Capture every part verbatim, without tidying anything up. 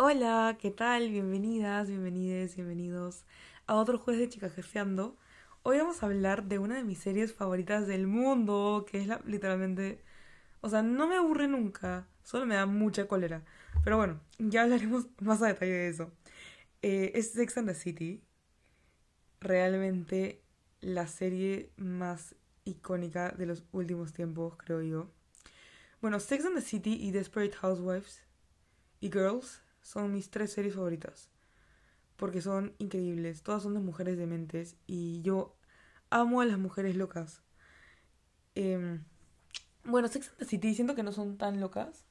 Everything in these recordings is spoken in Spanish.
Hola, ¿qué tal? Bienvenidas, bienvenides, bienvenidos a otro jueves de Chicas Jefeando. Hoy vamos a hablar de una de mis series favoritas del mundo, que es la, literalmente, o sea, no me aburre nunca, solo me da mucha cólera. Pero bueno, ya hablaremos más a detalle de eso. Eh, es Sex and the City, realmente la serie más icónica de los últimos tiempos, creo yo. Bueno, Sex and the City y Desperate Housewives y Girls son mis tres series favoritas. Porque son increíbles. Todas son de mujeres dementes y yo amo a las mujeres locas. Eh, bueno, Sex and the City siento que no son tan locas.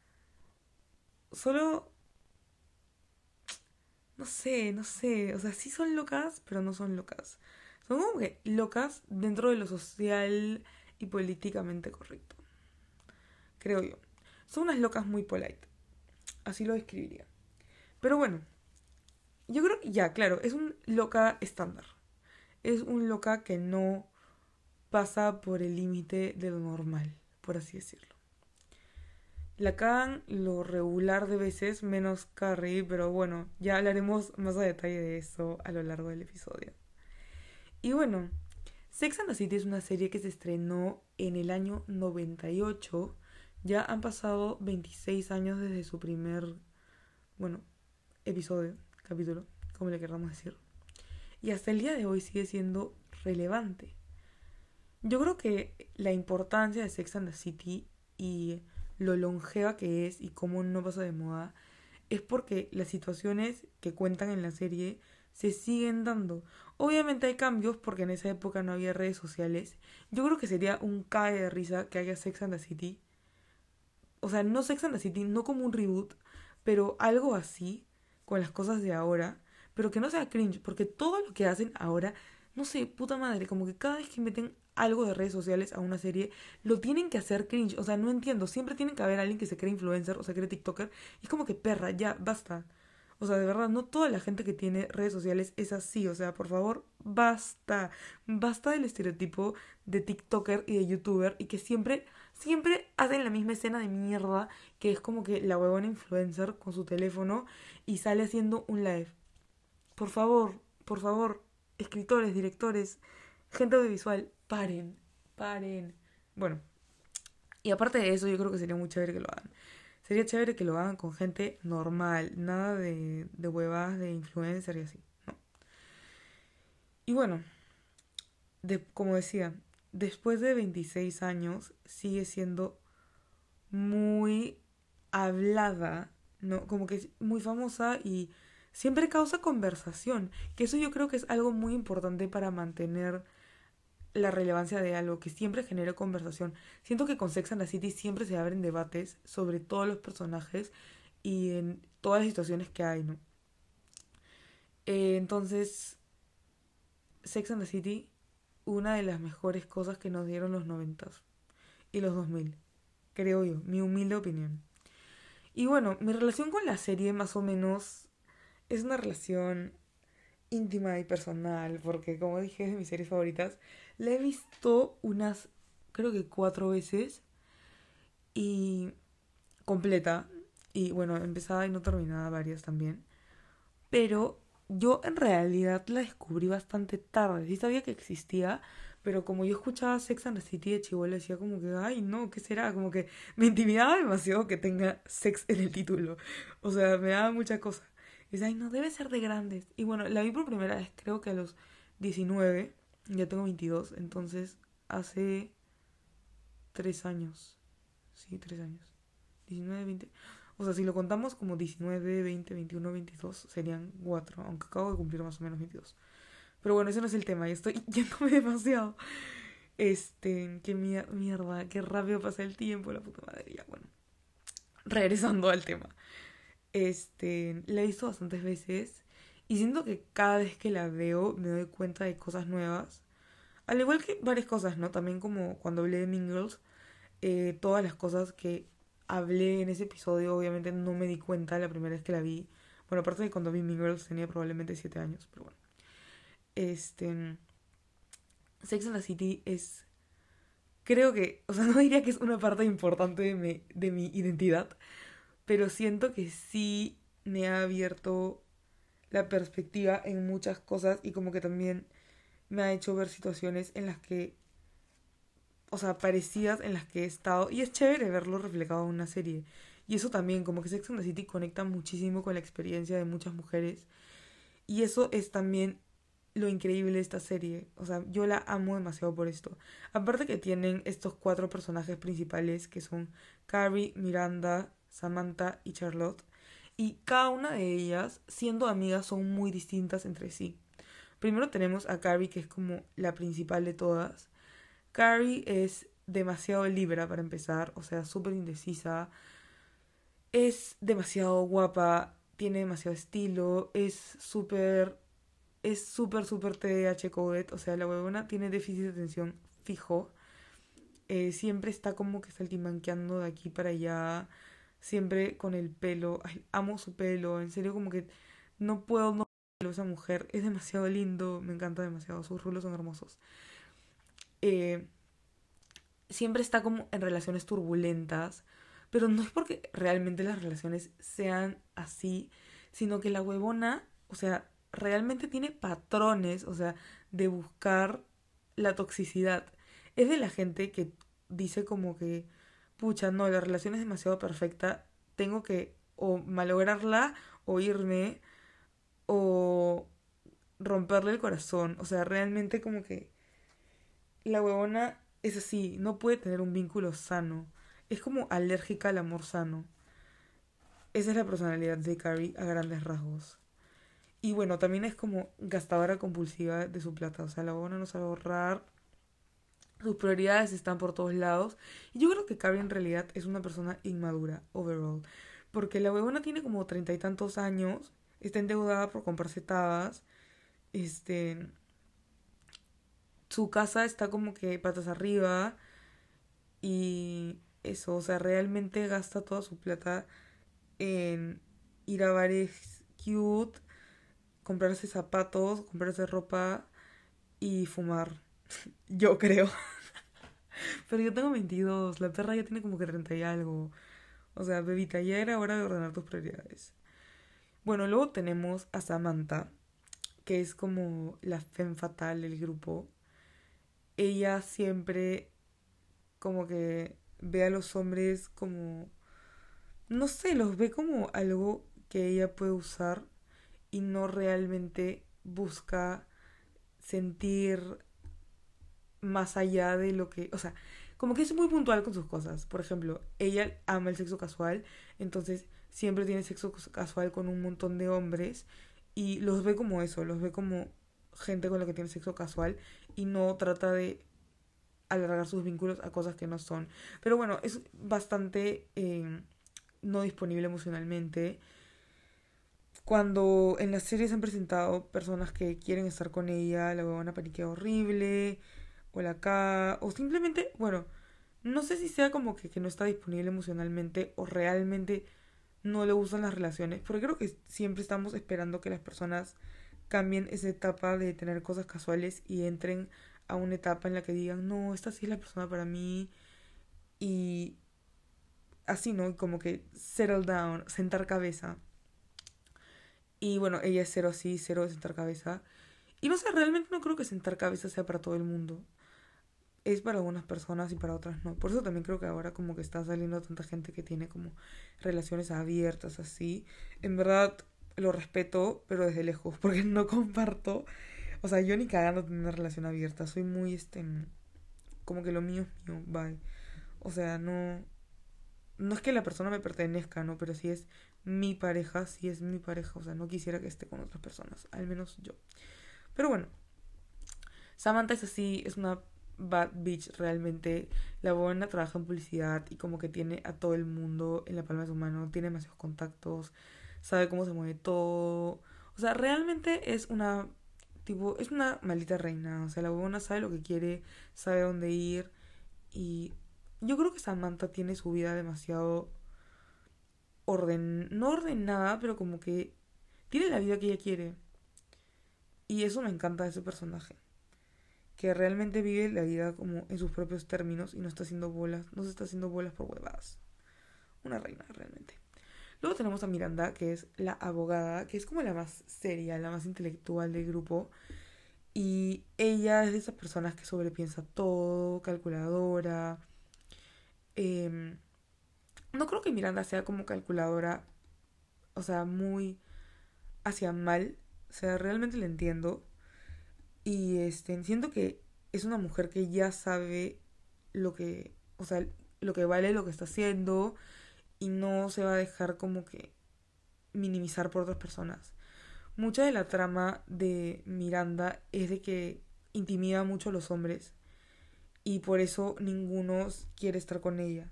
Solo, no sé, no sé. O sea, sí son locas, pero no son locas. Son como que locas dentro de lo social y políticamente correcto. Creo yo. Son unas locas muy polite. Así lo describiría. Pero bueno, yo creo que ya, claro, es un loca estándar. Es un loca que no pasa por el límite de lo normal, por así decirlo. La cagan lo regular de veces, menos Carrie, pero bueno, ya hablaremos más a detalle de eso a lo largo del episodio. Y bueno, Sex and the City es una serie que se estrenó en el año noventa y ocho. Ya han pasado veintiséis años desde su primer, bueno, episodio, capítulo, como le queramos decir. Y hasta el día de hoy sigue siendo relevante. Yo creo que la importancia de Sex and the City y lo longeva que es y cómo no pasa de moda es porque las situaciones que cuentan en la serie se siguen dando. Obviamente hay cambios porque en esa época no había redes sociales. Yo creo que sería un cae de risa que haya Sex and the City. O sea, no Sex and the City, no como un reboot, pero algo así con las cosas de ahora, pero que no sea cringe, porque todo lo que hacen ahora, no sé, puta madre, como que cada vez que meten algo de redes sociales a una serie, lo tienen que hacer cringe. O sea, no entiendo, siempre tienen que haber alguien que se cree influencer o se cree TikToker, y es como que perra, ya, basta. O sea, de verdad, no toda la gente que tiene redes sociales es así. O sea, por favor, basta. Basta del estereotipo de TikToker y de YouTuber y que siempre, siempre hacen la misma escena de mierda que es como que la huevona influencer con su teléfono y sale haciendo un live. Por favor, por favor, escritores, directores, gente audiovisual, paren, paren. Bueno, y aparte de eso, yo creo que sería muy chévere que lo hagan. Sería chévere que lo hagan con gente normal, nada de, de huevadas de influencer y así, ¿no? Y bueno, de, como decía, después de veintiséis años sigue siendo muy hablada, ¿no? Como que es muy famosa y siempre causa conversación, que eso yo creo que es algo muy importante para mantener la relevancia de algo, que siempre genere conversación. Siento que con Sex and the City siempre se abren debates sobre todos los personajes y en todas las situaciones que hay, ¿no? Eh, entonces, Sex and the City, una de las mejores cosas que nos dieron los noventas y los dos mil, creo yo, mi humilde opinión. Y bueno, mi relación con la serie más o menos es una relación íntima y personal, porque como dije, es de mis series favoritas. La he visto unas, creo que cuatro veces y completa. Y bueno, empezada y no terminada varias también. Pero yo en realidad la descubrí bastante tarde. Sí sabía que existía, pero como yo escuchaba Sex and the City de chibola, decía como que, ay, no, ¿qué será? Como que me intimidaba demasiado que tenga sex en el título. O sea, me daba mucha cosa. Y decía, ay, no, debe ser de grandes. Y bueno, la vi por primera vez, creo que a los diecinueve. Ya tengo veintidós, entonces hace tres años. Sí, tres años. Diecinueve, veinte. O sea, si lo contamos como diecinueve, veinte, veintiuno, veintidós, serían cuatro, aunque acabo de cumplir más o menos veintidós. Pero bueno, ese no es el tema, y estoy yéndome demasiado. Este, qué mier- mierda, qué rápido pasa el tiempo, la puta madre. Ya, bueno, regresando al tema. Este, la he visto bastantes veces y siento que cada vez que la veo me doy cuenta de cosas nuevas. Al igual que varias cosas, ¿no? También como cuando hablé de Mean Girls, eh, todas las cosas que hablé en ese episodio, obviamente no me di cuenta la primera vez que la vi. Bueno, aparte de cuando vi Mean Girls tenía probablemente siete años, pero bueno. Este, Sex and the City es, creo que, o sea, no diría que es una parte importante de mi, de mi identidad, pero siento que sí me ha abierto la perspectiva en muchas cosas y como que también me ha hecho ver situaciones en las que, o sea, parecidas en las que he estado. Y es chévere verlo reflejado en una serie. Y eso también, como que Sex and the City conecta muchísimo con la experiencia de muchas mujeres. Y eso es también lo increíble de esta serie. O sea, yo la amo demasiado por esto. Aparte que tienen estos cuatro personajes principales que son Carrie, Miranda, Samantha y Charlotte. Y cada una de ellas, siendo amigas, son muy distintas entre sí. Primero tenemos a Carrie, que es como la principal de todas. Carrie es demasiado libra para empezar, o sea, súper indecisa. Es demasiado guapa, tiene demasiado estilo, es súper, es súper, súper T D A H coded, o sea, la huevona tiene déficit de atención fijo. Eh, siempre está como que saltimanqueando de aquí para allá, siempre con el pelo. Ay, amo su pelo, en serio, como que no puedo no verlo, esa mujer. Es demasiado lindo, me encanta demasiado, sus rulos son hermosos. Eh, siempre está como en relaciones turbulentas, pero no es porque realmente las relaciones sean así, sino que la huevona, o sea, realmente tiene patrones, o sea, de buscar la toxicidad. Es de la gente que dice como que, pucha, no, la relación es demasiado perfecta, tengo que o malograrla o irme o romperle el corazón. O sea, realmente como que la huevona es así, no puede tener un vínculo sano. Es como alérgica al amor sano. Esa es la personalidad de Carrie a grandes rasgos. Y bueno, también es como gastadora compulsiva de su plata. O sea, la huevona no sabe ahorrar. Sus prioridades están por todos lados. Y yo creo que Carrie en realidad es una persona inmadura, overall. Porque la huevona tiene como treinta y tantos años. Está endeudada por comprarse tabas. Este. Su casa está como que patas arriba. Y eso, o sea, realmente gasta toda su plata en ir a bares cute, comprarse zapatos, comprarse ropa y fumar. Yo creo. Pero yo tengo veintidós, la perra ya tiene como que treinta y algo. O sea, bebita, ya era hora de ordenar tus prioridades. Bueno, luego tenemos a Samantha, que es como la femme fatal del grupo. Ella siempre como que ve a los hombres como, no sé, los ve como algo que ella puede usar y no realmente busca sentir más allá de lo que, o sea, como que es muy puntual con sus cosas. Por ejemplo, ella ama el sexo casual, entonces siempre tiene sexo casual con un montón de hombres y los ve como eso, los ve como gente con la que tiene sexo casual y no trata de alargar sus vínculos a cosas que no son. Pero bueno, es bastante eh, no disponible emocionalmente. Cuando en las series han presentado personas que quieren estar con ella, la huevona paniquea horrible, o la K, o simplemente, bueno, no sé si sea como que, que no está disponible emocionalmente o realmente no le gustan las relaciones, porque creo que siempre estamos esperando que las personas cambien esa etapa de tener cosas casuales y entren a una etapa en la que digan, no, esta sí es la persona para mí, y así, ¿no? Como que settle down, sentar cabeza. Y bueno, ella es cero así, cero de sentar cabeza. Y no sé, realmente no creo que sentar cabeza sea para todo el mundo. Es para algunas personas y para otras no. Por eso también creo que ahora como que está saliendo tanta gente que tiene como relaciones abiertas así. En verdad lo respeto, pero desde lejos, porque no comparto. O sea, yo ni cagando tengo una relación abierta. Soy muy, este, como que lo mío es mío, bye. O sea, no, no es que la persona me pertenezca, ¿no? Pero si es mi pareja, si es mi pareja. O sea, no quisiera que esté con otras personas, al menos yo. Pero bueno, Samantha es así, es una bad bitch realmente. La buena trabaja en publicidad y como que tiene a todo el mundo en la palma de su mano, tiene demasiados contactos, sabe cómo se mueve todo. O sea, realmente es una tipo, es una maldita reina. O sea, la buena sabe lo que quiere, sabe dónde ir y yo creo que Samantha tiene su vida demasiado orden, no ordenada, pero como que tiene la vida que ella quiere. Y eso me encanta de ese personaje. Que realmente vive la vida como en sus propios términos y no está haciendo bolas, no se está haciendo bolas por huevadas. Una reina, realmente. Luego tenemos a Miranda, que es la abogada, que es como la más seria, la más intelectual del grupo. Y ella es de esas personas que sobrepiensa todo, calculadora. Eh, no creo que Miranda sea como calculadora, o sea, muy hacia mal. O sea, realmente la entiendo. Y este, siento que es una mujer que ya sabe lo que, o sea, lo que vale lo que está haciendo y no se va a dejar como que minimizar por otras personas. Mucha de la trama de Miranda es de que intimida mucho a los hombres y por eso ninguno quiere estar con ella.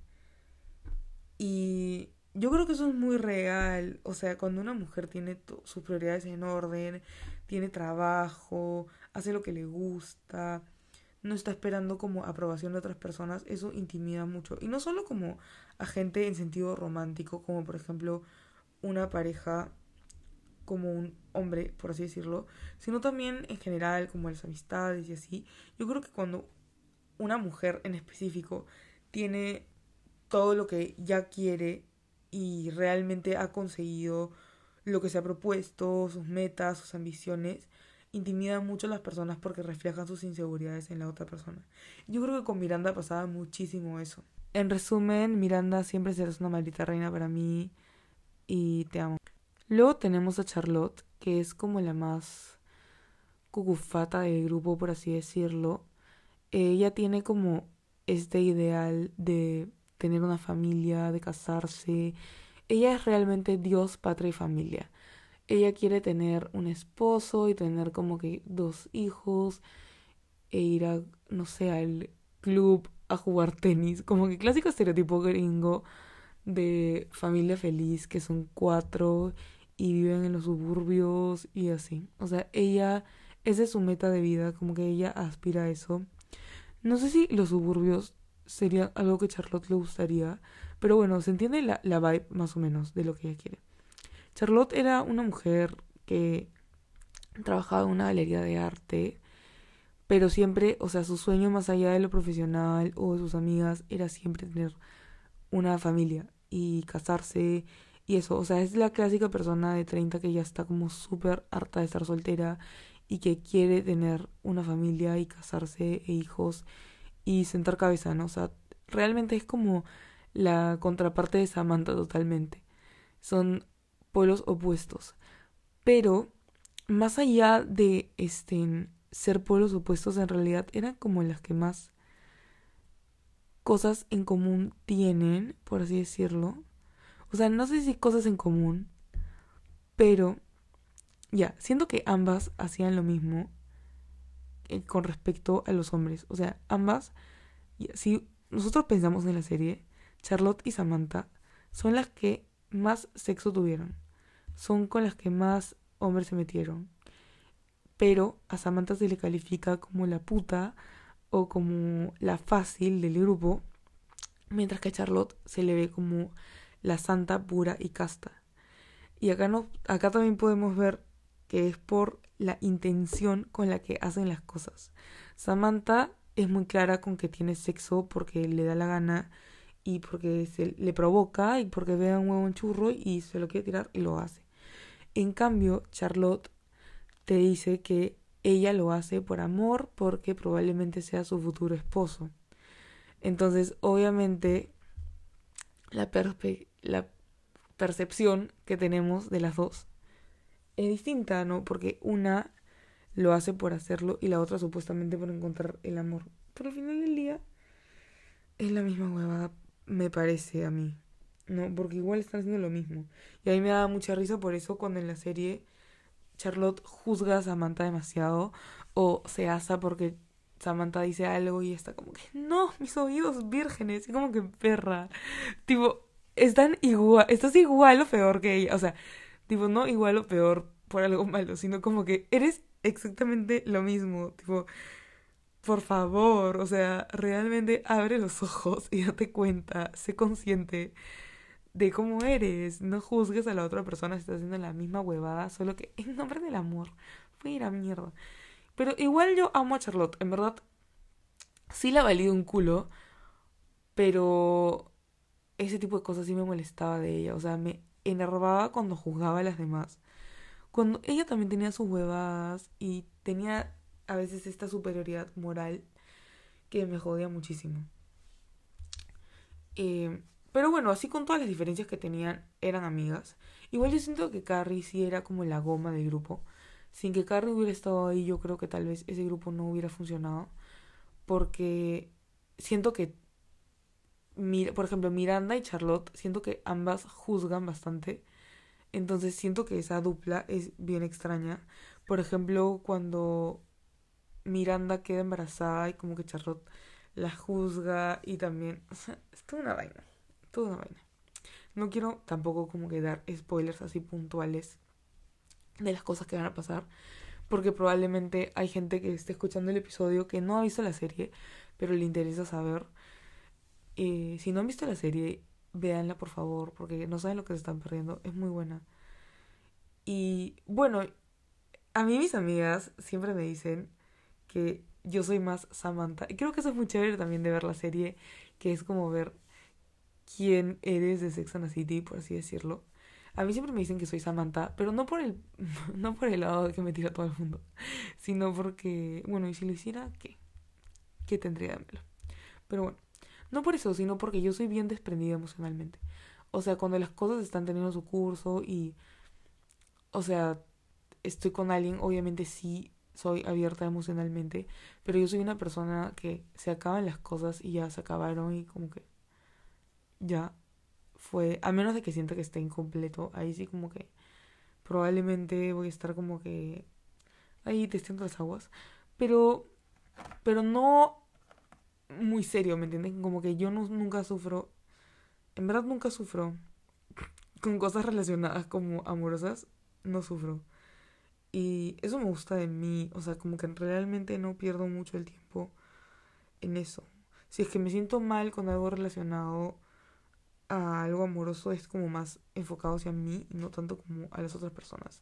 Y yo creo que eso es muy real. O sea, cuando una mujer tiene to- sus prioridades en orden, tiene trabajo, hace lo que le gusta, no está esperando como aprobación de otras personas, eso intimida mucho. Y no solo como a gente en sentido romántico, como por ejemplo una pareja, como un hombre, por así decirlo, sino también en general, como las amistades y así. Yo creo que cuando una mujer en específico tiene todo lo que ya quiere y realmente ha conseguido lo que se ha propuesto, sus metas, sus ambiciones, intimida mucho a las personas porque reflejan sus inseguridades en la otra persona. Yo creo que con Miranda pasaba muchísimo eso. En resumen, Miranda siempre serás una maldita reina para mí y te amo. Luego tenemos a Charlotte, que es como la más cucufata del grupo, por así decirlo. Ella tiene como este ideal de tener una familia, de casarse. Ella es realmente Dios, patria y familia. Ella quiere tener un esposo y tener como que dos hijos e ir a, no sé, al club a jugar tenis. Como que clásico estereotipo gringo de familia feliz, que son cuatro y viven en los suburbios y así. O sea, ella, esa es su meta de vida, como que ella aspira a eso. No sé si los suburbios sería algo que Charlotte le gustaría, pero bueno, se entiende la, la vibe más o menos de lo que ella quiere. Charlotte era una mujer que trabajaba en una galería de arte, pero siempre, o sea, su sueño más allá de lo profesional o de sus amigas era siempre tener una familia y casarse y eso. O sea, es la clásica persona de treinta que ya está como súper harta de estar soltera y que quiere tener una familia y casarse e hijos y sentar cabeza, ¿no? O sea, realmente es como la contraparte de Samantha totalmente. Son polos opuestos. Pero más allá de este ser polos opuestos, en realidad eran como las que más cosas en común tienen, por así decirlo. O sea, no sé si cosas en común, pero ya, siento que ambas hacían lo mismo eh, con respecto a los hombres. O sea, ambas, ya, si nosotros pensamos en la serie, Charlotte y Samantha son las que más sexo tuvieron. Son con las que más hombres se metieron. Pero a Samantha se le califica como la puta o como la fácil del grupo, mientras que a Charlotte se le ve como la santa, pura y casta. Y acá, no, acá también podemos ver que es por la intención con la que hacen las cosas. Samantha es muy clara con que tiene sexo porque le da la gana y porque se le provoca y porque ve a un huevo en churro y se lo quiere tirar y lo hace. En cambio, Charlotte te dice que ella lo hace por amor porque probablemente sea su futuro esposo. Entonces, obviamente, la, perspe- la percepción que tenemos de las dos es distinta, ¿no? Porque una lo hace por hacerlo y la otra supuestamente por encontrar el amor. Pero al final del día es la misma huevada, me parece a mí, ¿no? Porque igual están haciendo lo mismo. Y a mí me da mucha risa por eso cuando en la serie Charlotte juzga a Samantha demasiado o se asa porque Samantha dice algo y está como que, no, mis oídos vírgenes, y como que perra. Tipo, están igual, estás igual o peor que ella. O sea, tipo, no igual o peor por algo malo, sino como que eres exactamente lo mismo. Tipo, por favor, o sea, realmente abre los ojos y date cuenta, sé consciente de cómo eres. No juzgues a la otra persona si está haciendo la misma huevada, solo que en nombre del amor. Fue ir a mierda. Pero igual yo amo a Charlotte, en verdad. Sí la valido un culo, pero ese tipo de cosas sí me molestaba de ella. O sea, me enervaba cuando juzgaba a las demás. Cuando ella también tenía sus huevadas y tenía a veces esta superioridad moral que me jodía muchísimo. Eh, pero bueno, así con todas las diferencias que tenían, eran amigas. Igual yo siento que Carrie sí era como la goma del grupo. Sin que Carrie hubiera estado ahí, yo creo que tal vez ese grupo no hubiera funcionado. Porque siento que, por ejemplo, Miranda y Charlotte, siento que ambas juzgan bastante. Entonces siento que esa dupla es bien extraña. Por ejemplo, cuando Miranda queda embarazada y como que Charlotte la juzga y también... O sea, es toda una vaina. Toda una vaina. No quiero tampoco como que dar spoilers así puntuales de las cosas que van a pasar. Porque probablemente hay gente que esté escuchando el episodio que no ha visto la serie, pero le interesa saber. Eh, si no han visto la serie, véanla por favor, porque no saben lo que se están perdiendo. Es muy buena. Y bueno, a mí mis amigas siempre me dicen que yo soy más Samantha. Y creo que eso es muy chévere también de ver la serie, que es como ver quién eres de Sex and the City, por así decirlo. A mí siempre me dicen que soy Samantha, pero no por el no por el lado de que me tira todo el mundo, sino porque, bueno, y si lo hiciera, ¿qué? ¿Qué tendría de malo? Pero bueno, no por eso, sino porque yo soy bien desprendida emocionalmente. O sea, cuando las cosas están teniendo su curso y, o sea, estoy con alguien, obviamente sí soy abierta emocionalmente, pero yo soy una persona que se acaban las cosas y ya se acabaron y como que ya fue, a menos de que sienta que esté incompleto, ahí sí como que probablemente voy a estar como que ahí testeando las aguas, pero pero no muy serio, ¿me entiendes? Como que yo no, nunca sufro, en verdad nunca sufro con cosas relacionadas como amorosas, no sufro. Y eso me gusta de mí, o sea, como que realmente no pierdo mucho el tiempo en eso. Si es que me siento mal con algo relacionado a algo amoroso, es como más enfocado hacia mí y no tanto como a las otras personas.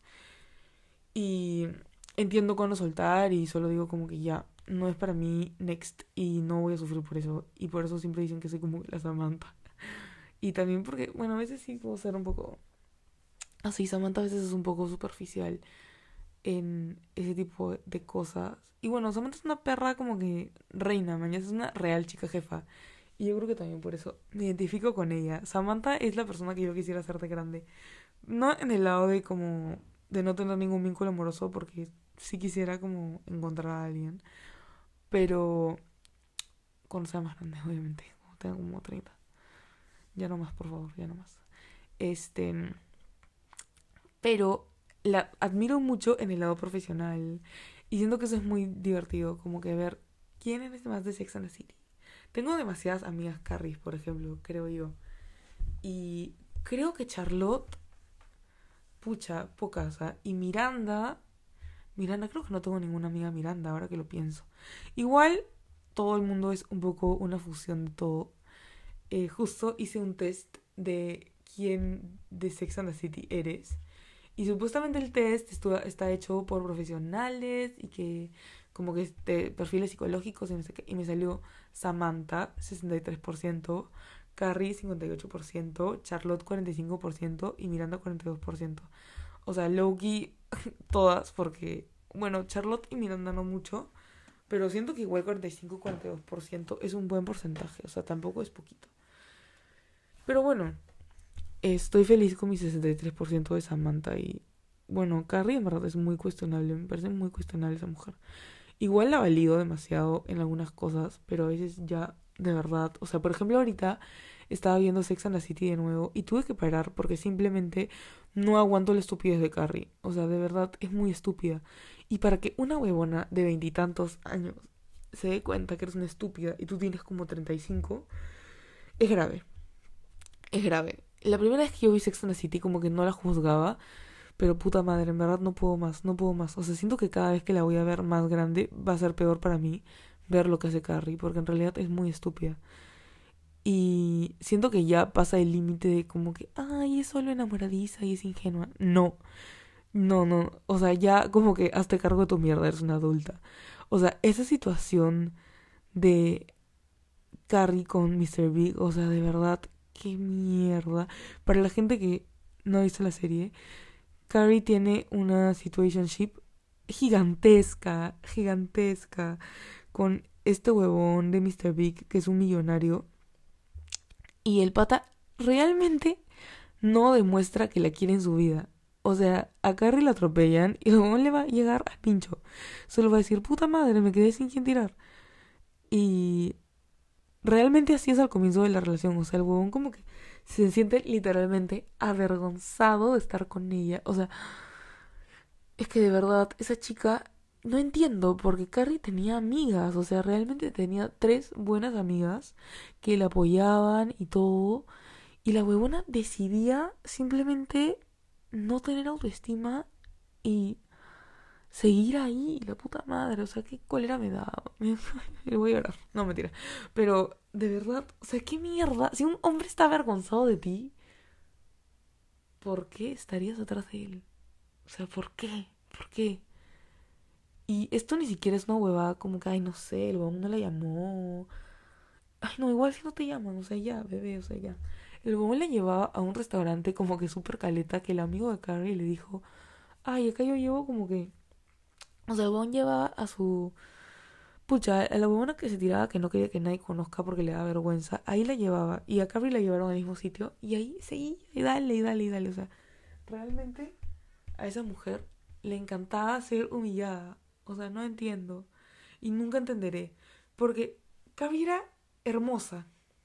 Y entiendo cuándo soltar y solo digo como que ya, no es para mí, next, y no voy a sufrir por eso. Y por eso siempre dicen que soy como la Samantha. Y también porque, bueno, a veces sí puedo ser un poco... Así, Samantha a veces es un poco superficial en ese tipo de cosas. Y bueno, Samantha es una perra como que reina, mañana es una real chica jefa. Y yo creo que también por eso me identifico con ella. Samantha es la persona que yo quisiera ser de grande. No en el lado de como... de no tener ningún vínculo amoroso, porque sí quisiera como encontrar a alguien. Pero cuando sea más grande, obviamente. Cuando tenga como treinta. Ya no más, por favor, ya no más. Este... Pero la admiro mucho en el lado profesional. Y siento que eso es muy divertido. Como que ver quién es más de Sex and the City. Tengo demasiadas amigas Carries, por ejemplo, creo yo. Y creo que Charlotte... Pucha, pocas. ¿eh? Y Miranda... Miranda, creo que no tengo ninguna amiga Miranda, ahora que lo pienso. Igual, todo el mundo es un poco una fusión de todo. Eh, justo hice un test de quién de Sex and the City eres. Y supuestamente el test estuvo, está hecho por profesionales y que como que este, perfiles psicológicos y no sé qué. Y me salió Samantha, sesenta y tres por ciento, Carrie, cincuenta y ocho por ciento, Charlotte, cuarenta y cinco por ciento y Miranda, cuarenta y dos por ciento. O sea, low-key, todas, porque, bueno, Charlotte y Miranda no mucho, pero siento que igual cuarenta y cinco a cuarenta y dos por ciento es un buen porcentaje, o sea, tampoco es poquito. Pero bueno, estoy feliz con mi sesenta y tres por ciento de Samantha y, bueno, Carrie en verdad es muy cuestionable, me parece muy cuestionable esa mujer. Igual la valido demasiado en algunas cosas, pero a veces ya, de verdad, o sea, por ejemplo, ahorita estaba viendo Sex and the City de nuevo y tuve que parar porque simplemente no aguanto la estupidez de Carrie. O sea, de verdad, es muy estúpida. Y para que una huevona de veintitantos años se dé cuenta que eres una estúpida y tú tienes como treinta y cinco, es grave. Es grave. La primera vez que yo vi Sex and the City como que no la juzgaba, pero puta madre, en verdad no puedo más, no puedo más. O sea, siento que cada vez que la voy a ver más grande va a ser peor para mí ver lo que hace Carrie, porque en realidad es muy estúpida. Y siento que ya pasa el límite de como que, ay, es solo enamoradiza y es ingenua. No, no, no. O sea, ya como que hazte cargo de tu mierda, eres una adulta. O sea, esa situación de Carrie con mister Big, o sea, de verdad, qué mierda. Para la gente que no he visto la serie, Carrie tiene una situationship gigantesca, gigantesca, con este huevón de míster Big, que es un millonario. Y el pata realmente no demuestra que la quiere en su vida. O sea, a Carrie la atropellan y el huevón le va a llegar al pincho. Solo va a decir, puta madre, me quedé sin quien tirar. Y realmente así es al comienzo de la relación. O sea, el huevón como que se siente literalmente avergonzado de estar con ella. O sea, es que de verdad, esa chica, no entiendo, porque Carrie tenía amigas, o sea, realmente tenía tres buenas amigas que la apoyaban y todo, y la huevona decidía simplemente no tener autoestima y seguir ahí, la puta madre, o sea, qué cólera me da. Me voy a llorar, no mentira. Pero, de verdad, o sea, qué mierda. Si un hombre está avergonzado de ti, ¿por qué estarías atrás de él? O sea, ¿por qué? ¿Por qué? Y esto ni siquiera es una huevada como que, ay, no sé, el huevón no la llamó. Ay, no, igual si no te llaman, o sea, ya, bebé, o sea, ya. El huevón la llevaba a un restaurante como que súper caleta, que el amigo de Carrie le dijo, ay, acá yo llevo como que... O sea, el huevón llevaba a su... Pucha, a la huevona que se tiraba que no quería que nadie conozca porque le daba vergüenza, ahí la llevaba. Y a Carrie la llevaron al mismo sitio. Y ahí seguía, y dale, y dale, y dale. O sea, realmente a esa mujer le encantaba ser humillada. O sea, no entiendo. Y nunca entenderé. Porque Carrie era hermosa.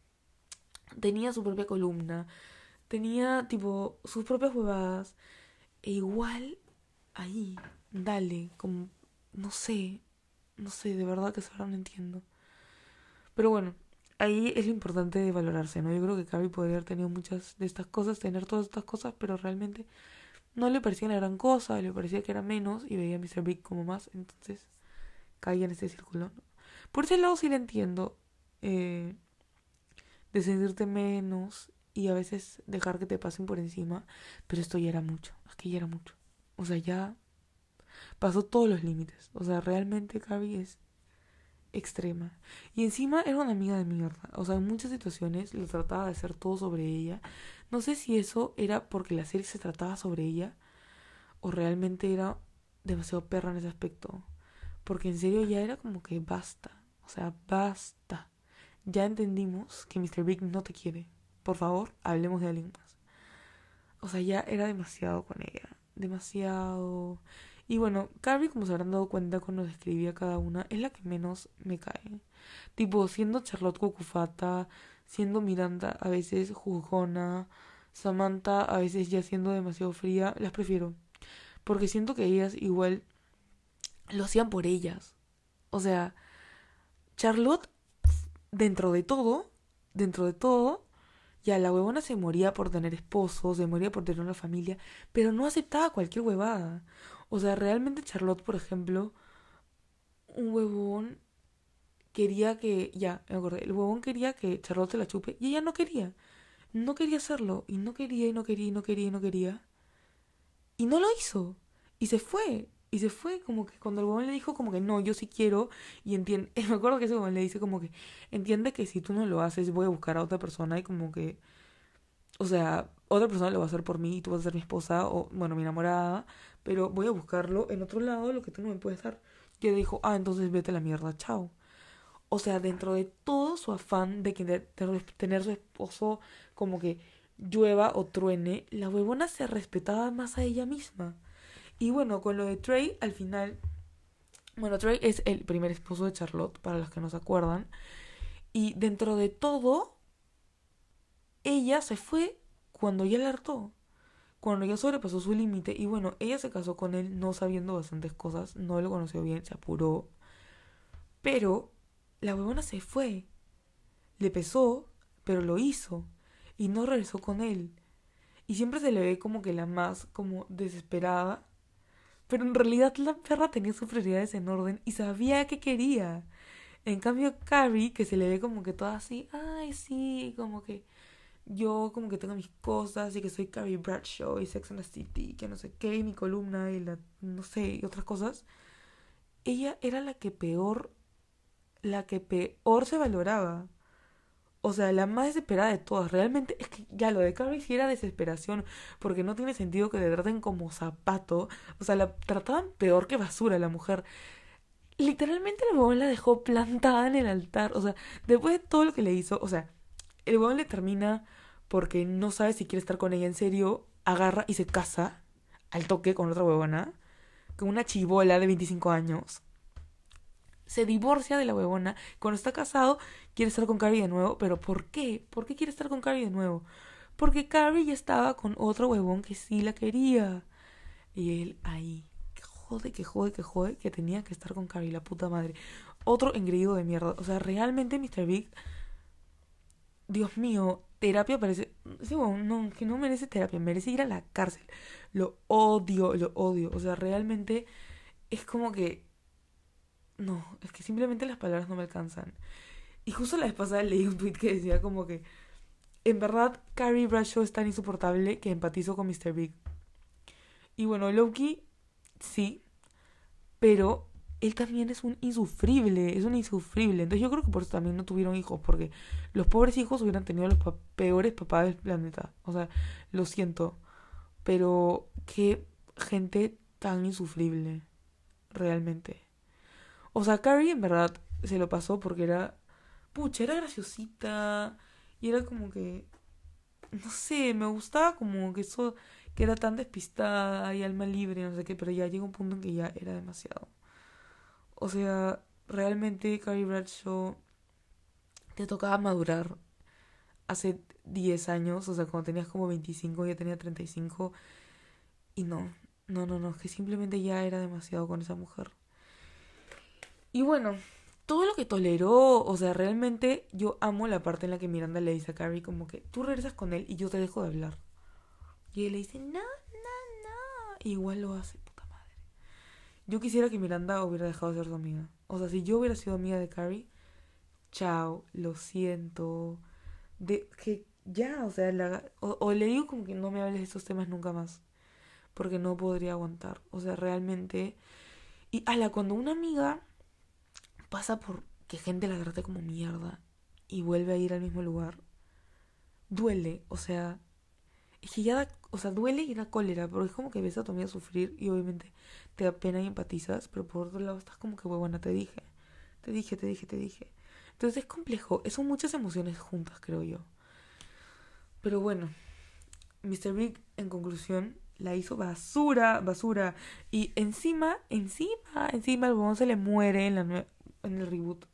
Tenía su propia columna. Tenía, tipo, sus propias huevadas. E igual, ahí, dale, como, no sé, no sé, de verdad que ahora no entiendo. Pero bueno, ahí es lo importante de valorarse, ¿no? Yo creo que Carrie podría haber tenido muchas de estas cosas, tener todas estas cosas, pero realmente no le parecía la gran cosa, le parecía que era menos y veía a míster Big como más, entonces caía en ese círculo, ¿no? Por ese lado sí le entiendo, eh, de sentirte menos y a veces dejar que te pasen por encima, pero esto ya era mucho, es que ya era mucho. O sea, ya pasó todos los límites. O sea, realmente Carrie es extrema. Y encima era una amiga de mierda. O sea, en muchas situaciones le trataba de hacer todo sobre ella. No sé si eso era porque la serie se trataba sobre ella o realmente era demasiado perra en ese aspecto. Porque en serio ya era como que basta. O sea, basta. Ya entendimos que míster Big no te quiere. Por favor, hablemos de alguien más. O sea, ya era demasiado con ella. Demasiado. Y bueno, Carrie, como se habrán dado cuenta cuando describía cada una, es la que menos me cae. Tipo, siendo Charlotte Cucufata, siendo Miranda a veces juzgona, Samantha a veces ya siendo demasiado fría, las prefiero. Porque siento que ellas igual lo hacían por ellas. O sea, Charlotte, dentro de todo, dentro de todo, ya la huevona se moría por tener esposo, se moría por tener una familia, pero no aceptaba cualquier huevada. O sea, realmente Charlotte, por ejemplo, un huevón quería que, ya, me acordé, el huevón quería que Charlotte se la chupe y ella no quería. No quería hacerlo y no quería y no quería y no quería y no quería. Y no lo hizo. Y se fue. Y se fue como que cuando el huevón le dijo como que no, yo sí quiero y entiende, me acuerdo que ese huevón le dice como que entiende que si tú no lo haces voy a buscar a otra persona y como que, o sea, otra persona lo va a hacer por mí y tú vas a ser mi esposa o, bueno, mi enamorada, pero voy a buscarlo en otro lado, lo que tú no me puedes dar. Y ella dijo, ah, entonces vete a la mierda, chao. O sea, dentro de todo su afán de querer tener su esposo como que llueva o truene, la huevona se respetaba más a ella misma. Y bueno, con lo de Trey, al final, bueno, Trey es el primer esposo de Charlotte, para los que no se acuerdan. Y dentro de todo, ella se fue cuando ya le hartó, cuando ya sobrepasó su límite. Y bueno, ella se casó con él no sabiendo bastantes cosas, no lo conoció bien, se apuró. Pero la huevona se fue, le pesó, pero lo hizo. Y no regresó con él. Y siempre se le ve como que la más como desesperada. Pero en realidad la perra tenía sus prioridades en orden y sabía qué quería. En cambio Carrie, que se le ve como que toda así, ay sí, como que yo como que tengo mis cosas y que soy Carrie Bradshaw y Sex and the City, que no sé qué, y mi columna y la, no sé, y otras cosas. Ella era la que peor, la que peor se valoraba. O sea, la más desesperada de todas. Realmente es que ya lo de Carrie sí era desesperación. Porque no tiene sentido que le traten como zapato. O sea, la trataban peor que basura a la mujer. Literalmente el huevón la dejó plantada en el altar. O sea, después de todo lo que le hizo. O sea, el huevón le termina porque no sabe si quiere estar con ella en serio. Agarra y se casa al toque con otra huevona. Con una chibola de veinticinco años. Se divorcia de la huevona. Cuando está casado, quiere estar con Carrie de nuevo. ¿Pero por qué? ¿Por qué quiere estar con Carrie de nuevo? Porque Carrie ya estaba con otro huevón que sí la quería. Y él ahí, que jode, que jode, que jode, que tenía que estar con Carrie, la puta madre. Otro engreído de mierda. O sea, realmente mister Big, Dios mío, terapia parece... Sí, bueno, no, que no merece terapia, merece ir a la cárcel. Lo odio, lo odio. O sea, realmente es como que... No, es que simplemente las palabras no me alcanzan. Y justo la vez pasada leí un tweet que decía como que... En verdad, Carrie Bradshaw es tan insoportable que empatizo con mister Big. Y bueno, Loki, sí, pero él también es un insufrible, es un insufrible. Entonces yo creo que por eso también no tuvieron hijos, porque los pobres hijos hubieran tenido los pa- peores papás del planeta. O sea, lo siento, pero qué gente tan insufrible, realmente. O sea, Carrie en verdad se lo pasó porque era, pucha, era graciosita y era como que, no sé, me gustaba como que eso, que era tan despistada y alma libre, no sé qué, pero ya llegó un punto en que ya era demasiado. O sea, realmente Carrie Bradshaw te tocaba madurar hace diez años, o sea, cuando tenías como veinticinco, ya tenía treinta y cinco, y no, no, no, no, es que simplemente ya era demasiado con esa mujer. Y bueno, todo lo que toleró, o sea, realmente yo amo la parte en la que Miranda le dice a Carrie como que tú regresas con él y yo te dejo de hablar. Y él le dice, no, no, no, y igual lo hace, puta madre. Yo quisiera que Miranda hubiera dejado de ser su amiga. O sea, si yo hubiera sido amiga de Carrie, chao, lo siento, de que ya, o sea, la, o, o le digo como que no me hables de estos temas nunca más, porque no podría aguantar. O sea, realmente, y ala, cuando una amiga pasa por que gente la trate como mierda y vuelve a ir al mismo lugar, duele, o sea, es que ya da, o sea, duele y da cólera, porque es como que ves a tu amiga sufrir y obviamente te da pena y empatizas, pero por otro lado estás como que, huevona, te dije, te dije, te dije, te dije. Entonces es complejo, son muchas emociones juntas, creo yo. Pero bueno, mister Big, en conclusión, la hizo basura, basura. Y encima, encima, encima el huevón se le muere en, la nue- en el reboot.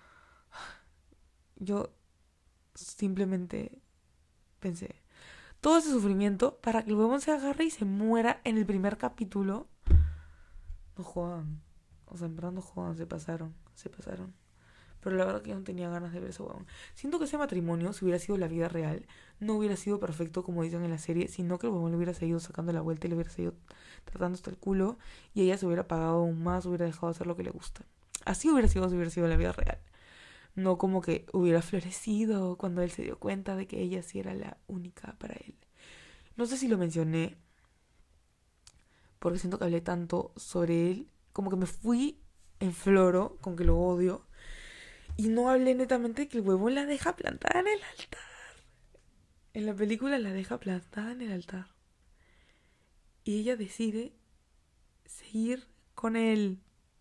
Yo simplemente pensé, todo ese sufrimiento para que el huevón se agarre y se muera en el primer capítulo. No jodan. O sea, en verdad no jodan, se pasaron, se pasaron. Pero la verdad que yo no tenía ganas de ver ese huevón. Siento que ese matrimonio, si hubiera sido la vida real, no hubiera sido perfecto como dicen en la serie, sino que el huevón le hubiera seguido sacando la vuelta y le hubiera seguido tratando hasta el culo y ella se hubiera pagado aún más, hubiera dejado de hacer lo que le gusta. Así hubiera sido si hubiera sido la vida real. No como que hubiera florecido cuando él se dio cuenta de que ella sí era la única para él. No sé si lo mencioné, porque siento que hablé tanto sobre él, como que me fui en floro con que lo odio. Y no hablé netamente que el huevón la deja plantada en el altar. En la película la deja plantada en el altar. Y ella decide seguir con él.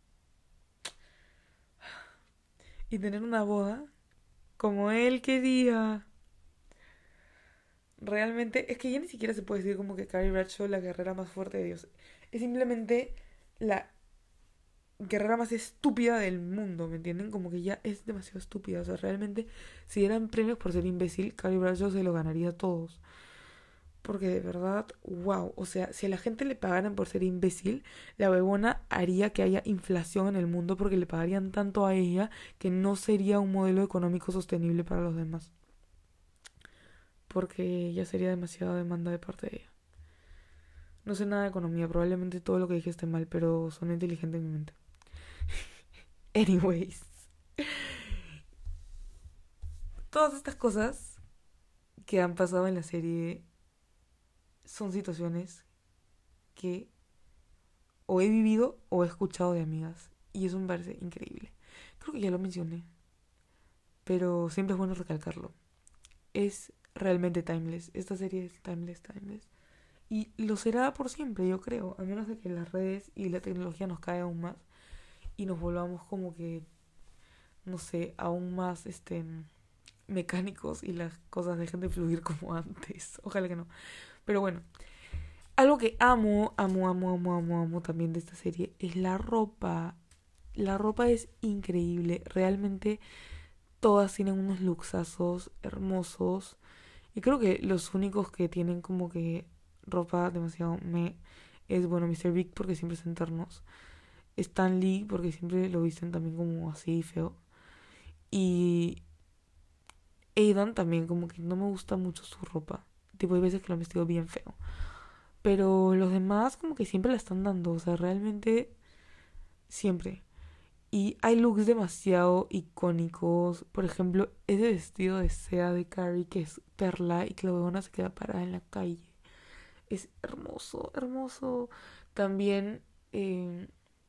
Y tener una boda como él quería. Realmente, es que ya ni siquiera se puede decir como que Carrie Bradshaw la guerrera más fuerte de Dios. Es simplemente la guerrera más estúpida del mundo, ¿me entienden? Como que ya es demasiado estúpida. O sea, realmente, si dieran premios por ser imbécil, Carrie Bradshaw se lo ganaría a todos. Porque de verdad, wow. O sea, si a la gente le pagaran por ser imbécil, la bebona haría que haya inflación en el mundo porque le pagarían tanto a ella que no sería un modelo económico sostenible para los demás. Porque ya sería demasiada demanda de parte de ella. No sé nada de economía, probablemente todo lo que dije esté mal, pero son inteligente en mi mente. Anyways, todas estas cosas que han pasado en la serie son situaciones que o he vivido o he escuchado de amigas. Y eso me parece increíble. Creo que ya lo mencioné, pero siempre es bueno recalcarlo. es realmente timeless. Esta serie es timeless, timeless. Y lo será por siempre, yo creo. A menos de que las redes y la tecnología nos caiga aún más. Y nos volvamos como que, no sé, aún más este mecánicos y las cosas dejen de fluir como antes. Ojalá que no. Pero bueno. Algo que amo, amo, amo, amo, amo, amo también de esta serie es la ropa. La ropa es increíble. Realmente todas tienen unos luxazos hermosos. Y creo que los únicos que tienen como que ropa demasiado me es, bueno, míster Big porque siempre es internos. Stan Lee porque siempre lo visten también como así feo. Y Aidan también como que no me gusta mucho su ropa. Tipo, hay veces que lo han vestido bien feo. Pero los demás como que siempre la están dando. O sea, realmente siempre. Y hay looks demasiado icónicos. Por ejemplo, ese vestido de seda de Carrie que es perla y que la huevona se queda parada en la calle. Es hermoso, hermoso. También eh,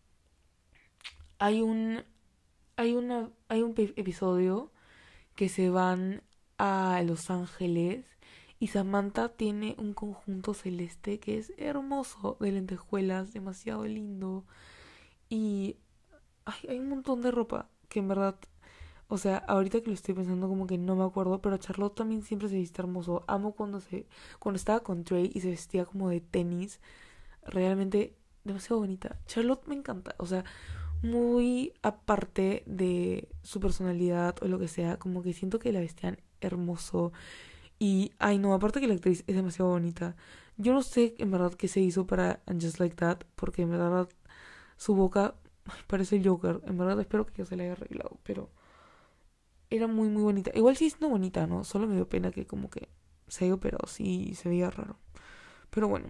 hay un hay una hay un pe- episodio que se van a Los Ángeles y Samantha tiene un conjunto celeste que es hermoso de lentejuelas, demasiado lindo. Y ay, hay un montón de ropa que en verdad, o sea, ahorita que lo estoy pensando como que no me acuerdo, pero Charlotte también siempre se viste hermoso. Amo cuando se cuando estaba con Trey y se vestía como de tenis, realmente demasiado bonita. Charlotte me encanta, o sea, muy aparte de su personalidad o lo que sea, como que siento que la vestían hermoso. Y, ay no, aparte que la actriz es demasiado bonita. Yo no sé en verdad qué se hizo para And Just Like That, porque en verdad su boca ay, parece el Joker. En verdad espero que ya se la haya arreglado, pero era muy muy bonita. Igual sí es no bonita, ¿no? Solo me dio pena que como que se haya operado, sí se veía raro. Pero bueno,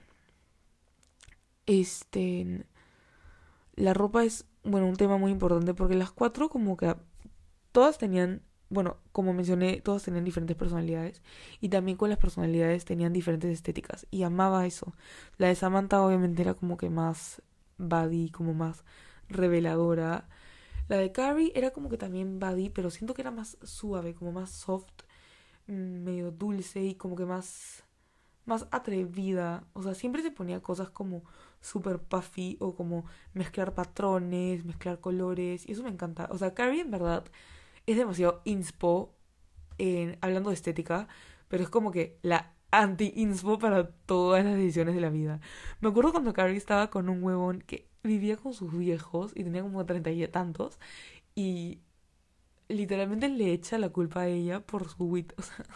este... La ropa es, bueno, un tema muy importante porque las cuatro como que todas tenían, bueno, como mencioné, todas tenían diferentes personalidades y también con las personalidades tenían diferentes estéticas y amaba eso. La de Samantha obviamente era como que más baddie, como más reveladora. La de Carrie era como que también baddie, pero siento que era más suave, como más soft, medio dulce y como que más más atrevida. O sea, siempre se ponía cosas como super puffy o como mezclar patrones, mezclar colores. Y eso me encanta. O sea, Carrie en verdad es demasiado inspo en, hablando de estética, pero es como que la anti-inspo para todas las decisiones de la vida. Me acuerdo cuando Carrie estaba con un huevón que vivía con sus viejos y tenía como treinta y tantos y literalmente le echa la culpa a ella por su wit. O sea,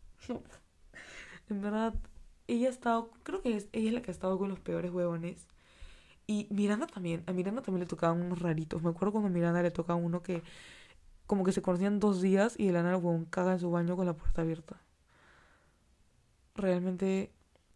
en verdad, ella ha estado, creo que es, ella es la que ha estado con los peores huevones. Y Miranda también, a Miranda también le tocaban unos raritos. Me acuerdo cuando a Miranda le toca uno que como que se conocían dos días y de la nada el huevón caga en su baño con la puerta abierta. Realmente,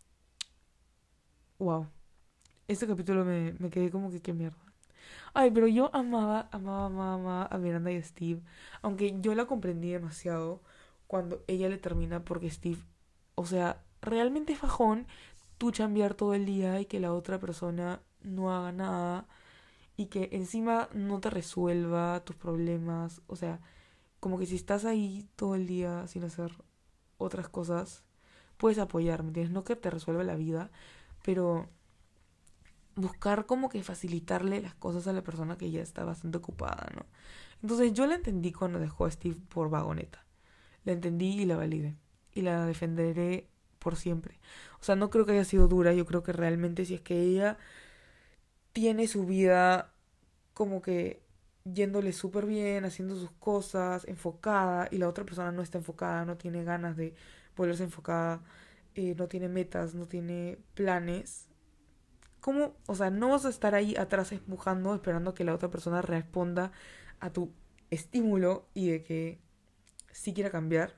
wow. Este capítulo me, me quedé como que qué mierda. Ay, pero yo amaba, amaba, amaba, amaba a Miranda y a Steve. Aunque yo la comprendí demasiado cuando ella le termina porque Steve, o sea, realmente es fajón tú chambear todo el día y que la otra persona no haga nada y que encima no te resuelva tus problemas. O sea, como que si estás ahí todo el día sin hacer otras cosas, puedes apoyar, ¿me entiendes? No que te resuelva la vida, pero buscar como que facilitarle las cosas a la persona que ya está bastante ocupada, ¿no? Entonces yo la entendí cuando dejó a Steve por vagoneta. La entendí y la validé. Y la defenderé por siempre. O sea, no creo que haya sido dura. Yo creo que realmente si es que ella tiene su vida como que yéndole súper bien, haciendo sus cosas, enfocada, y la otra persona no está enfocada, no tiene ganas de volverse enfocada, eh, no tiene metas, no tiene planes. ¿Cómo? O sea, no vas a estar ahí atrás empujando, esperando que la otra persona responda a tu estímulo y de que sí quiera cambiar.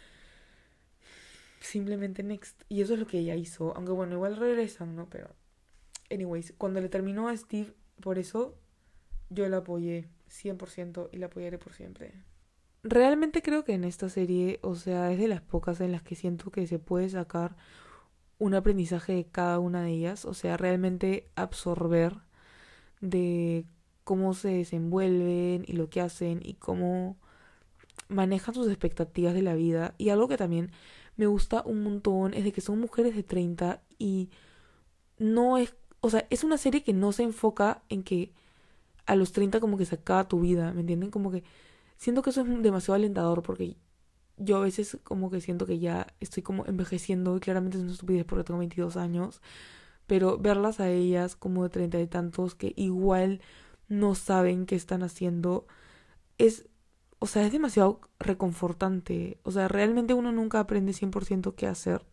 Simplemente next. Y eso es lo que ella hizo. Aunque bueno, igual regresan, ¿no? Pero, anyways, cuando le terminó a Steve, por eso yo la apoyé cien por ciento y la apoyaré por siempre. Realmente creo que en esta serie, o sea, es de las pocas en las que siento que se puede sacar un aprendizaje de cada una de ellas. O sea, realmente absorber de cómo se desenvuelven y lo que hacen y cómo manejan sus expectativas de la vida. Y algo que también me gusta un montón es de que son mujeres de treinta y no es, o sea, es una serie que no se enfoca en que a los treinta como que se acaba tu vida, ¿me entienden? Como que siento que eso es demasiado alentador porque yo a veces como que siento que ya estoy como envejeciendo y claramente es una estupidez porque tengo veintidós años, pero verlas a ellas como de treinta y tantos que igual no saben qué están haciendo es, o sea, es demasiado reconfortante. O sea, realmente uno nunca aprende cien por ciento qué hacer.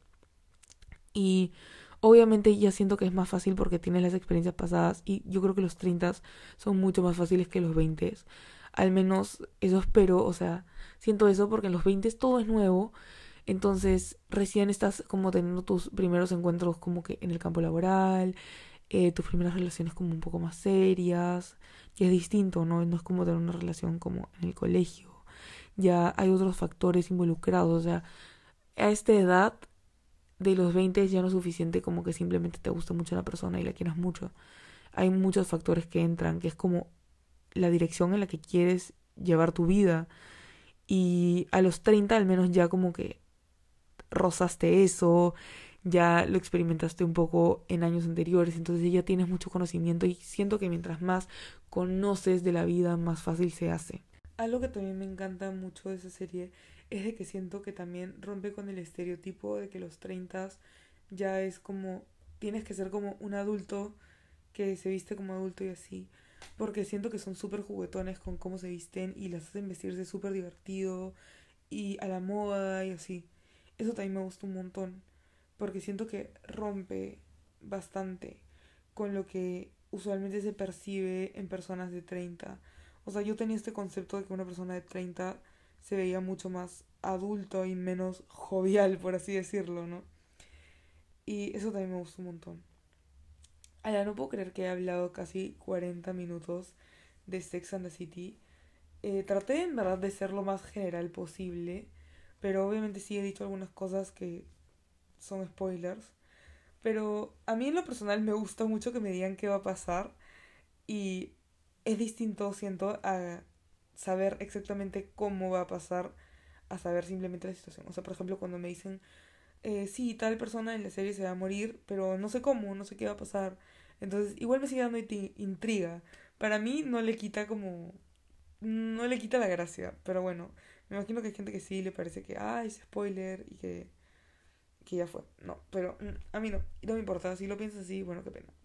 Y obviamente ya siento que es más fácil porque tienes las experiencias pasadas y yo creo que los treinta son mucho más fáciles que los veinte. Al menos eso espero, o sea, siento eso porque en los veinte todo es nuevo. Entonces recién estás como teniendo tus primeros encuentros como que en el campo laboral, eh, tus primeras relaciones como un poco más serias. Y es distinto, ¿no? No es como tener una relación como en el colegio. Ya hay otros factores involucrados, o sea, a esta edad de los veinte ya no es suficiente como que simplemente te gusta mucho la persona y la quieras mucho. Hay muchos factores que entran, que es como la dirección en la que quieres llevar tu vida. Y a los treinta al menos ya como que rozaste eso, ya lo experimentaste un poco en años anteriores, entonces ya tienes mucho conocimiento y siento que mientras más conoces de la vida, más fácil se hace. Algo que también me encanta mucho de esa serie es de que siento que también rompe con el estereotipo de que los treinta ya es como, tienes que ser como un adulto que se viste como adulto y así. Porque siento que son súper juguetones con cómo se visten y las hacen vestirse súper divertido y a la moda y así. Eso también me gusta un montón. Porque siento que rompe bastante con lo que usualmente se percibe en personas de treinta. O sea, yo tenía este concepto de que una persona de treinta se veía mucho más adulto y menos jovial, por así decirlo, ¿no? Y eso también me gusta un montón. Ahora, no puedo creer que he hablado casi cuarenta minutos de Sex and the City. Eh, traté en verdad de ser lo más general posible, pero obviamente sí he dicho algunas cosas que son spoilers. Pero a mí en lo personal me gusta mucho que me digan qué va a pasar y es distinto, siento, a saber exactamente cómo va a pasar a saber simplemente la situación. O sea, por ejemplo, cuando me dicen, eh, sí, tal persona en la serie se va a morir, pero no sé cómo, no sé qué va a pasar. Entonces, igual me sigue dando intriga. Para mí no le quita como... No le quita la gracia, pero bueno, me imagino que hay gente que sí le parece que, ah, es spoiler y que, que ya fue. No, pero mm, a mí no, y no me importa, si lo piensas así, bueno, qué pena.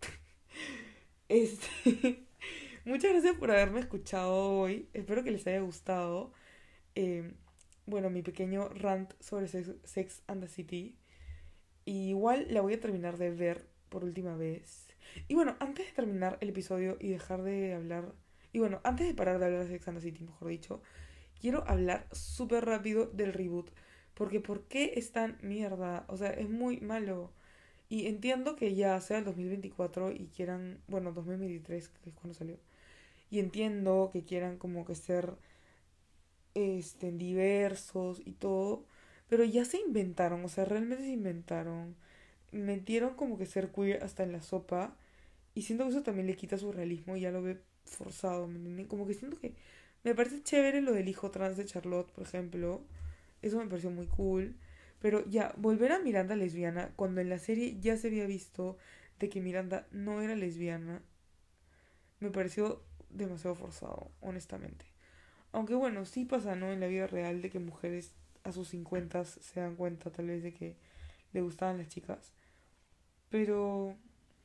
Este, muchas gracias por haberme escuchado hoy. Espero que les haya gustado. Eh, bueno, mi pequeño rant sobre Sex, Sex and the City. Y igual la voy a terminar de ver por última vez. Y bueno, antes de terminar el episodio y dejar de hablar. Y bueno, antes de parar de hablar de Sex and the City, mejor dicho, quiero hablar súper rápido del reboot. Porque ¿por qué es tan mierda? O sea, es muy malo. Y entiendo que ya sea el dos mil veinticuatro y quieran, bueno, dos mil veintitrés, que es cuando salió. Y entiendo que quieran como que ser este, diversos y todo. Pero ya se inventaron, o sea, realmente se inventaron. Metieron como que ser queer hasta en la sopa. Y siento que eso también le quita su realismo y ya lo ve forzado, ¿me entienden? Como que siento que me parece chévere lo del hijo trans de Charlotte, por ejemplo. Eso me pareció muy cool. Pero ya, volver a Miranda lesbiana, cuando en la serie ya se había visto de que Miranda no era lesbiana, me pareció demasiado forzado, honestamente. Aunque bueno, sí pasa, ¿no? En la vida real de que mujeres a sus cincuenta se dan cuenta tal vez de que le gustaban las chicas. Pero...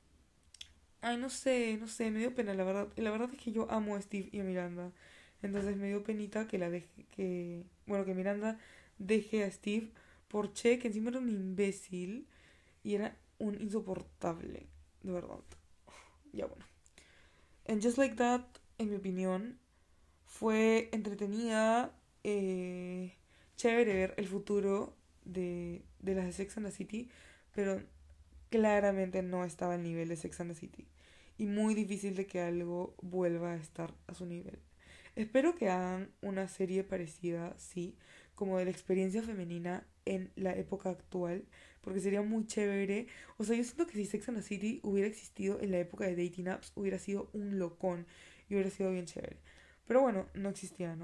Ay, no sé, no sé, me dio pena, la verdad. La verdad es que yo amo a Steve y a Miranda. Entonces me dio penita que la deje, que... Bueno, que Miranda deje a Steve por Che, que encima era un imbécil y era un insoportable, de verdad. Ya bueno. And Just Like That, en mi opinión, fue entretenida, eh, chévere ver el futuro de, de las de Sex and the City, pero claramente no estaba al nivel de Sex and the City. Y muy difícil de que algo vuelva a estar a su nivel. Espero que hagan una serie parecida, sí, como de la experiencia femenina en la época actual, porque sería muy chévere. O sea, yo siento que si Sex and the City hubiera existido en la época de dating apps, hubiera sido un locón y hubiera sido bien chévere. Pero bueno, no existía, ¿no?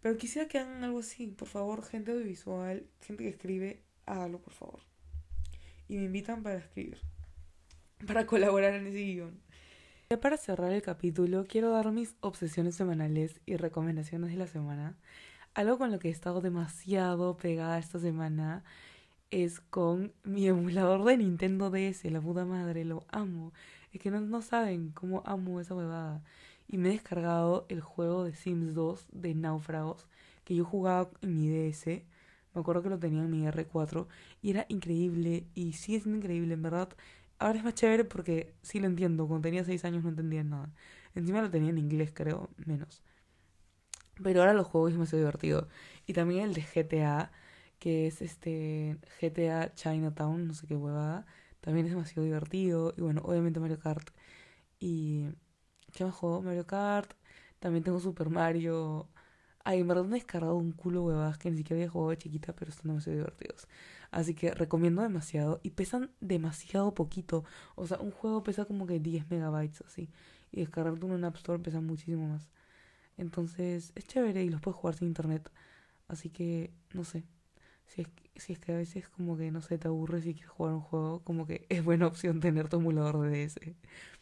Pero quisiera que hagan algo así, por favor, gente audiovisual, gente que escribe, hágalo, por favor. Y me invitan para escribir, para colaborar en ese guión. Ya para cerrar el capítulo, quiero dar mis obsesiones semanales y recomendaciones de la semana. Algo con lo que he estado demasiado pegada esta semana es con mi emulador de Nintendo D S, la puta madre, lo amo. Es que no, no saben cómo amo esa huevada. Y me he descargado el juego de Sims dos de Náufragos, que yo jugaba en mi D S. Me acuerdo que lo tenía en mi R cuatro y era increíble y sigue siendo increíble, en verdad. Ahora es más chévere porque sí lo entiendo, cuando tenía seis años no entendía nada. Encima lo tenía en inglés, creo, menos. Pero ahora los juegos es demasiado divertido. Y también el de G T A, que es este G T A Chinatown, no sé qué huevada, también es demasiado divertido. Y bueno, obviamente Mario Kart. Y ¿qué más juego? Mario Kart. También tengo Super Mario. Ay, en verdad me he descargado un culo de huevadas que ni siquiera había jugado de chiquita, pero están demasiado divertidos. Así que recomiendo demasiado. Y pesan demasiado poquito. O sea, un juego pesa como que diez megabytes así. Y descargarte uno en App Store pesa muchísimo más. Entonces es chévere y los puedes jugar sin internet. Así que, no sé. Si es, si es que a veces como que, no sé, te aburres y quieres jugar un juego, como que es buena opción tener tu emulador de D S.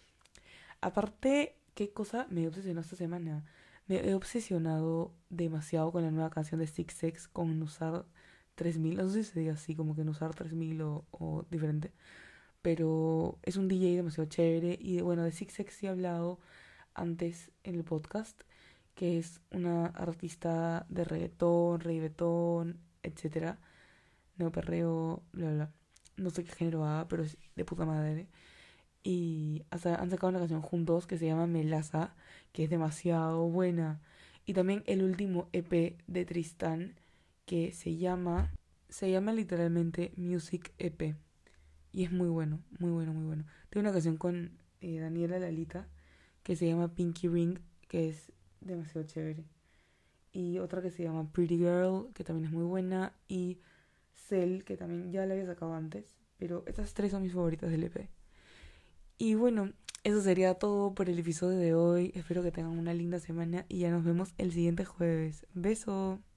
Aparte, ¿qué cosa me obsesionó esta semana? Me he obsesionado demasiado con la nueva canción de Six Sex, con usar tres mil. No sé si se diga así, como que en usar tres mil o, o diferente. Pero es un D J demasiado chévere. Y bueno, de Six Sex sí he hablado antes en el podcast, que es una artista de reggaetón, reggaetón, etcétera, neoperreo, bla, bla, bla. No sé qué género haga, pero es de puta madre. Y hasta han sacado una canción juntos que se llama Melaza, que es demasiado buena. Y también el último E P de Tristán, que se llama, se llama literalmente Music E P. Y es muy bueno, muy bueno, muy bueno. Tengo una canción con eh, Daniela Lalita, que se llama Pinky Ring, que es demasiado chévere. Y otra que se llama Pretty Girl, que también es muy buena. Y Cell, que también ya la había sacado antes. Pero estas tres son mis favoritas del E P. Y bueno, eso sería todo por el episodio de hoy. Espero que tengan una linda semana y ya nos vemos el siguiente jueves. Beso.